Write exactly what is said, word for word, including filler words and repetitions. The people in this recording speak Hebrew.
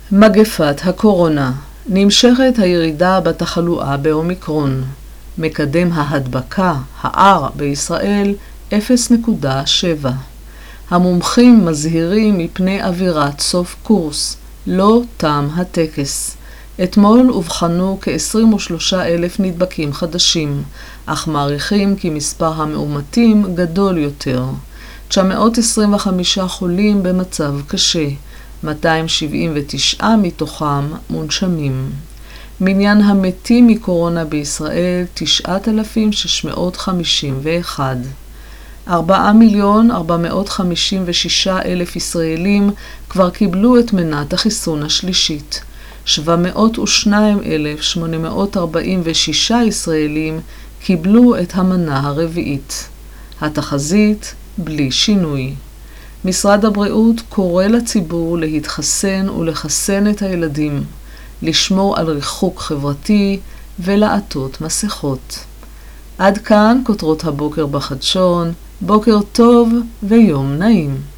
מגפת הקורונה. נמשכת הירידה בתחלואה באומיקרון. מקדם ההדבקה, ה-R בישראל, אפס נקודה שבע. המומחים מזהירים מפני אווירת סוף קורס. לא תם הטקס. אתמול הובחנו כ-עשרים ושלושה אלף נדבקים חדשים, אך מעריכים כי מספר המאומתים גדול יותר. תשע מאות עשרים וחמישה חולים במצב קשה, מאתיים שבעים ותשע מתוכם מונשמים. מניין המתים מקורונה בישראל תשעת אלפים שש מאות חמישים ואחת. ארבעה מיליון ארבע מאות חמישים ושישה אלף ישראלים כבר קיבלו את מנת החיסון השלישית. שבע מאות ושניים אלף שמונה מאות ארבעים ושישה ישראלים קיבלו את המנה הרביעית. התחזית בלי שינוי. משרד הבריאות קורא לציבור להתחסן ולחסן את הילדים, לשמור על ריחוק חברתי ולעטות מסכות. עד כאן כותרות הבוקר בחדשון. בוקר טוב ויום נעים.